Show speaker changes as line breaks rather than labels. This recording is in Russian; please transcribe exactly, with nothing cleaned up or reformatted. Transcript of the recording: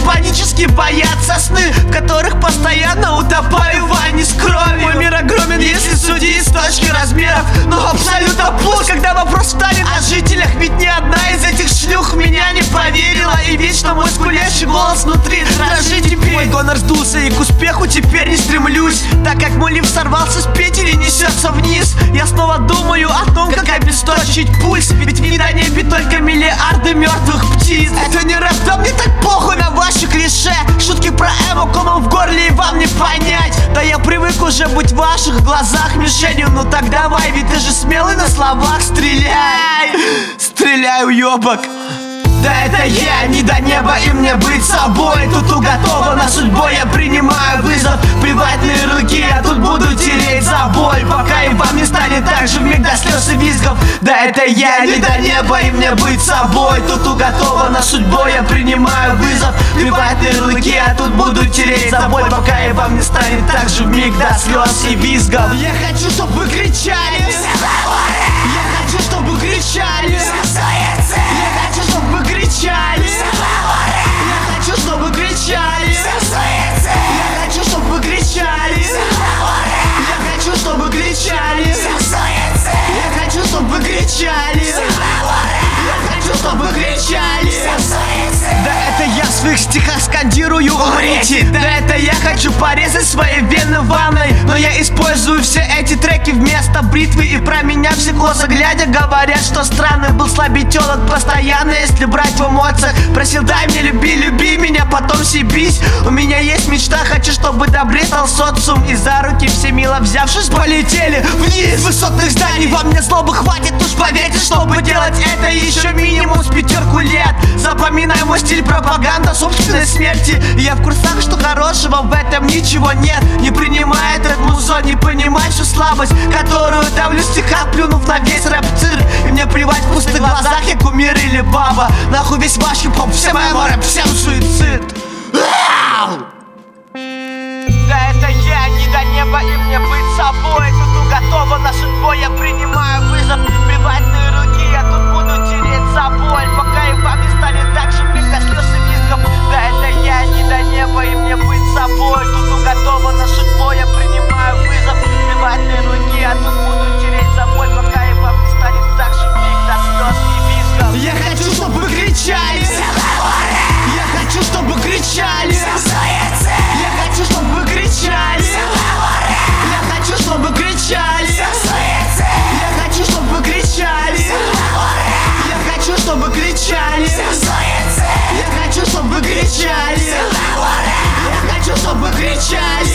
панически боятся сны, в которых постоянно утопаю в ванне с кровью. Мой мир огромен, если судить с точки размеров, но абсолютно пуст, когда вопрос встанет о жителях. Ведь ни одна из этих шлюх в меня не поверила, и вечно мой скулящий голос внутри дрожит теперь. Мой гонор сдулся, и к успеху теперь не стремлюсь, так как мой лифт сорвался с петель и несется вниз. Я снова думаю о том, как обесточить пульс, ведь в недонебе только миллиарды мертвых птиц. Это не рэп, да мне так похуй на ваши клише. Шутки про эмо комом в горле и вам не понять. Да я привык уже быть в ваших глазах мишенью. Ну так давай, ведь ты же смелый на словах, стреляй. Стреляй, уёбок. Да это я, не до неба и мне быть собой. Тут уготована судьбой, я принимаю вызов. Плевать на ярлыки, я тут буду тереть за боль, пока и вам не станет так же вмиг до слез и визгов. Да это я, не до неба и мне быть собой. Тут уготована судьбой, я принимаю вызов. Плевать на ярлыки, я тут буду тереть за боль, пока и вам не станет так же вмиг до слез и визгов. Я хочу, чтобы вы кричали. Я хочу, чтобы вы кричали. Я хочу, чтобы вы кричали. Я хочу, чтобы вы кричали. Я хочу, чтобы вы кричали. Я хочу, чтобы вы кричали. Я хочу, чтобы вы кричали. Я хочу, чтобы вы кричали. Да это я в своих стихах скандирую «Умрите!» Да это я хочу порезать свои вены ванной, но я использую все эти треки вместо бритвы. И про меня все косо глядя говорят, что странный был слабителок. Постоянно, если брать в эмоциях, просил дай мне люби, люби меня, потом съебись. У меня есть мечта, хочу, чтобы добретал социум, и за руки все мило взявшись полетели вниз высотных зданий. Во мне злобы хватит, уж поверьте, чтобы делать это еще минимум с пятерку лет. Запоминай мой стиль, пропаганда собственной смерти. И я в курсах, что хорошего в этом ничего нет. Не принимай этот музон, не понимай всю слабость, которую давлю в стихах, плюнув на весь рэп-цирк. И мне плевать в пустых глазах, я кумир или баба. Нахуй весь ваш хип-хоп, всем эмо рэп, всем суицид. Да это я, не до неба и мне быть собой. Тут уготована судьбой, я принимаю вызов. Плевать на ярлыки, я тут буду тереть за боль, пока и вам не станет так же вмиг до слез и визгов. Да это я, не до неба и мне быть собой. Тут уготована судьбой, я принимаю вызов. Плевать на ярлыки, я тут буду тереть за боль, пока и вам не станет так же вмиг до слез и визгов. Я хочу, чтобы вы кричали. Я хочу, чтобы вы кричали. Я хочу, чтобы вы кричали. Я хочу, чтобы вы кричали. Я хочу, чтобы вы кричали. Я хочу, чтобы вы кричали. Я хочу, чтобы вы кричали. Я хочу, чтобы вы кричали.